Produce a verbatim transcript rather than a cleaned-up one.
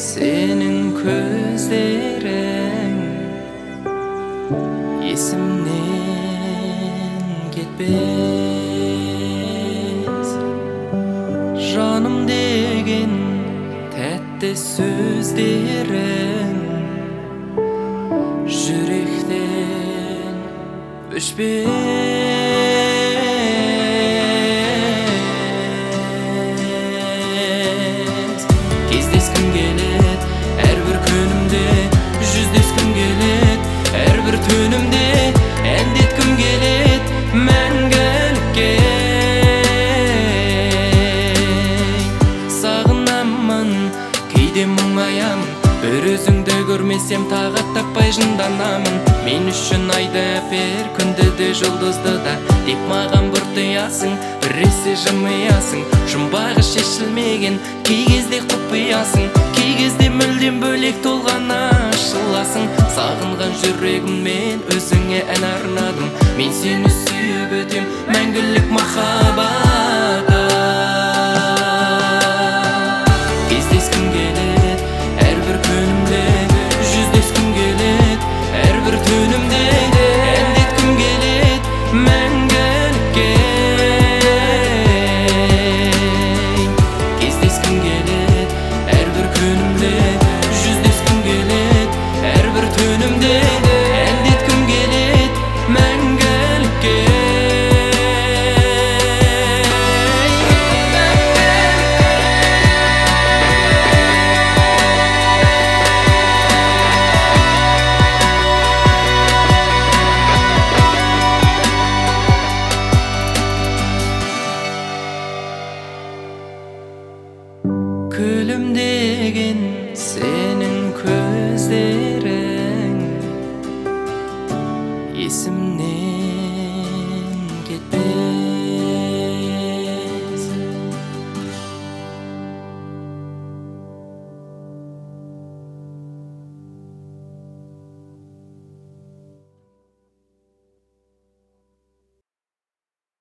senin közlerin esimden ketmez. Canım degen tәтті sözlerin yürekten öçmez. Кездескім келет әр бір күнімде, жүздескім келет әр бір түнімде, әндеткім келет мәңгілікке. Сағынамын, кейде мұңаямын, бір өзіңді көрмесем тағат таппай жынданамын. Мен үшін айды әпер, күнді де жұлдызды да деп маған бұртыясың, біресе жымиясың. Жұмбағы шешілмеген кей кезде құпиясың, кей кезде мүлдем бөлек толған ашыласың. Сағынған жүрегіммен өзіңе ән арнадым, мен сені сүйіп өтем мәңгілік махаббатым. Кездескім келет әр бір күнімде, жүздескім келет әр бір түнімде, әндеткім келет мәңгілікке. Кездескім келет әр бір күнімде, жүздескім келет әр бір түнімде, әндеткім келет мәңгілікке. Күлімдеген сенің